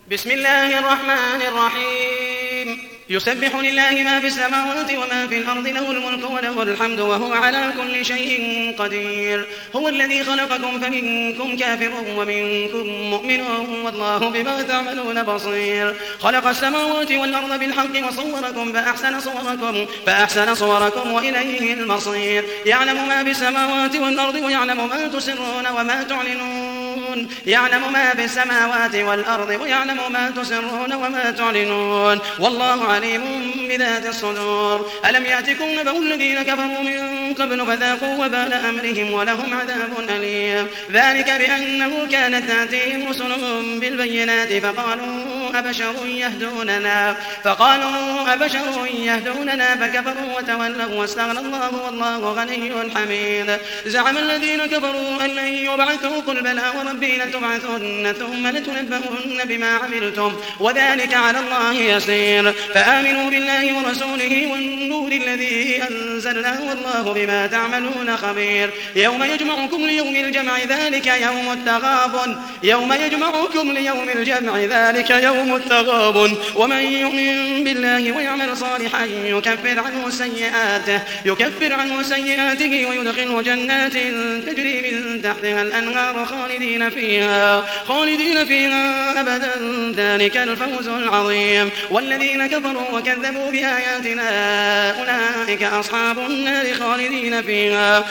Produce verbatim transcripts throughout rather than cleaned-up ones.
بسم الله الرحمن الرحيم يسبح لله ما في السماوات وما في الأرض له الملك وله الحمد وهو على كل شيء قدير هو الذي خلقكم فمنكم كافر ومنكم مؤمن والله بما تعملون بصير خلق السماوات والأرض بالحق وصوركم فأحسن صوركم, فأحسن صوركم وإليه المصير يعلم ما في السماوات والأرض ويعلم ما تسرون وما تعلنون يعلم ما في السماوات والأرض ويعلم ما تسرون وما تعلنون والله عليم بذات الصدور ألم يأتكم نبأ الذين كفروا من قبل فذاقوا وبال أمرهم ولهم عذاب أليم ذلك بأنه كانت تأتيهم رسلهم بالبينات فقالوا أبشر يهدوننا فقالوا أبشر يهدوننا فكفروا وتولوا واستغنى الله والله غني حميد زعم الذين كفروا أن لن يبعثوا قل بلى وربي لتبعثن ثم لتنبؤن بما عملتم وذلك على الله يسير فآمنوا بالله ورسوله والنور الذي أنزلناه والله بما تعملون خبير يوم يجمعكم ليوم الجمع ذلك يوم التغابن يوم يجمعكم ليوم الجمع ذلك يوم التغابن ومن يؤمن بالله ويعمل صالحا يكفر عنه سيئاته يكفر عنه سيئاته ويدخله جنات تجري من تحتها الأنهار خالدين فيها خالدين فيها أبدا ذلك الفوز العظيم والذين كفروا وكذبوا بآياتنا أولئك أصحاب النار خالدين فيها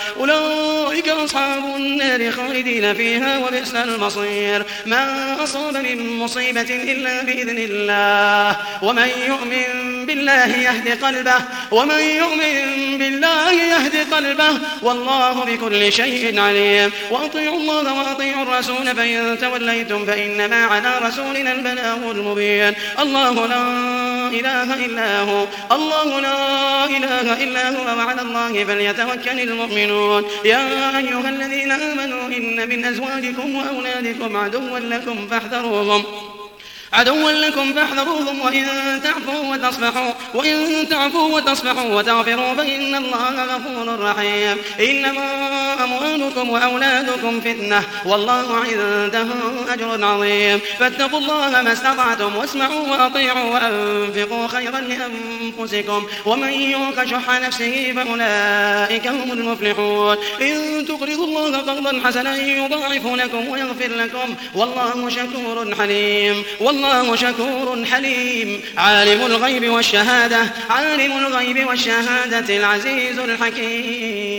أولئك أصحاب النار خالدين فيها وبئس المصير ما أصاب من مصيبة إلا بإذن الله ومن يؤمن بالله يهد قلبه ومن يؤمن بالله يهد قلبه والله بكل شيء عليم وأطيعوا الله وأطيعوا الرسول فإن توليتم فإنما على رسولنا البلاغ المبين الله لا إله إلا هو الله لا إله إلا هو وعلى الله فليتوكل المؤمنون يا أيها الذين آمنوا إن من أزواجكم وأولادكم عدوا لكم فاحذروهم عدوا لكم فاحذروهم وإن تعفوا وتصفحوا وإن تعفوا وتصفحوا وتغفروا فإن الله غفور رحيم إنما أموالكم وأولادكم فتنة والله عنده أجر عظيم فاتقوا الله ما استطعتم واسمعوا وأطيعوا وأنفقوا خيرا لأنفسكم ومن يوق شح نفسه فأولئك هم المفلحون إن تقرضوا الله قرضا حسنا يضاعف لكم ويغفر لكم والله شكور حليم والله شكور حليم عالم الغيب والشهادة عالم الغيب والشهادة العزيز الحكيم.